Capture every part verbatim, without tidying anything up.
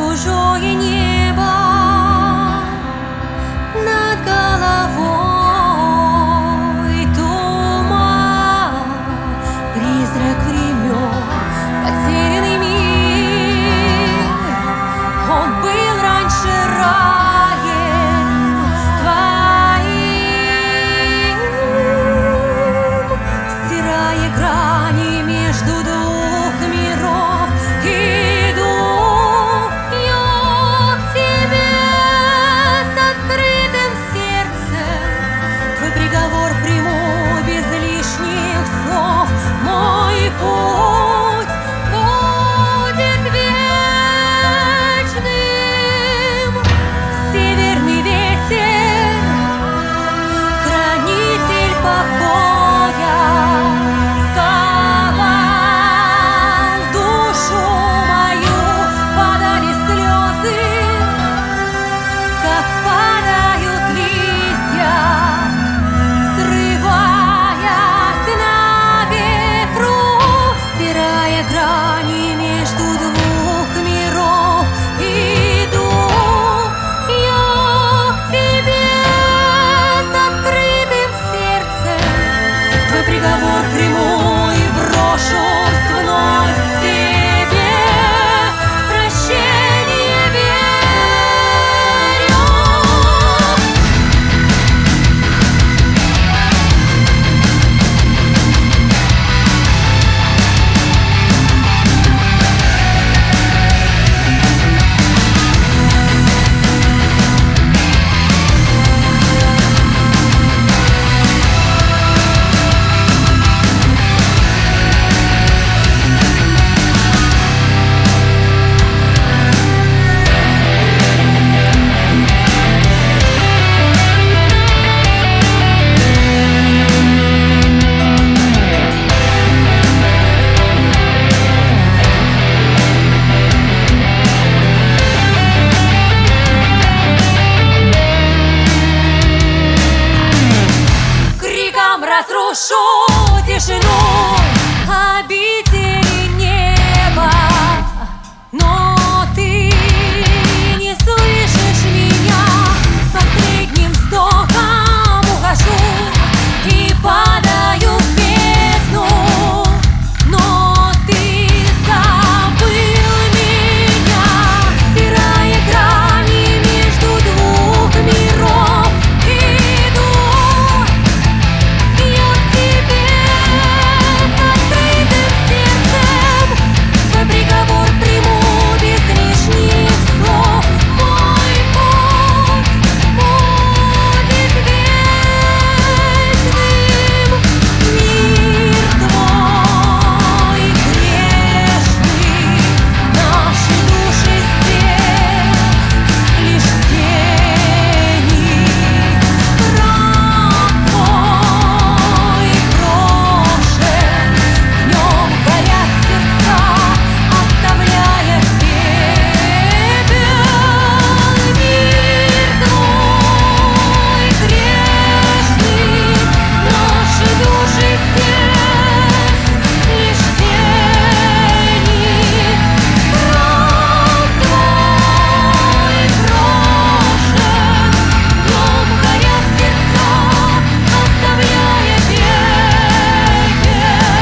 чужое небо над головой, туман, призрак времен, потерянный мир. Он был раньше раем твоим, стирая грани между двух миров. Иду я к тебе с открытым сердцем, твой приговор приму без лишних слов. Мой путь будет вечным. Северный ветер, хранитель покоя, сковал душу мою. Падали слезы, как падают листья, срываясь на ветру, стирая грани между двух миров. Иду я к тебе с открытым сердцем, твой приговор приму и брошусь вновь к тебе. В прощение верю. Криком разрушу тишину обители неба, но ты не слышишь меня. С последним вздохом ухожу и падаю в бездну, но ты забыл меня, стирая грани между двух миров. Иду я к тебе с открытым сердцем, твой приговор приму без лишних слов. Мой путь будет вечным. Мир твой грешный, наши души здесь лишь тени. Раб твой брошен, в нем горят сердца, оставляя пепел. Мир твой грешный, наши души здесь лишь тени. Раб твой брошен, в нем горят сердца, оставляя пепел.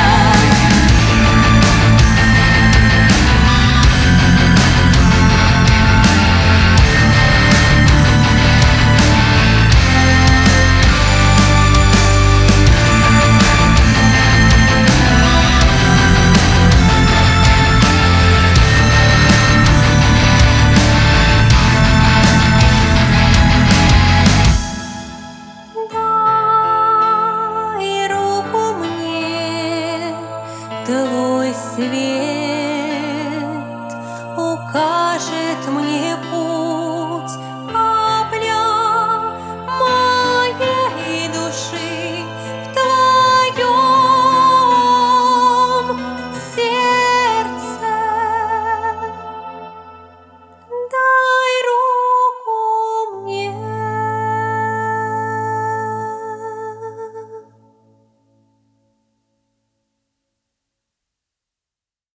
Дай руку мне, твой свет укажет мне путь.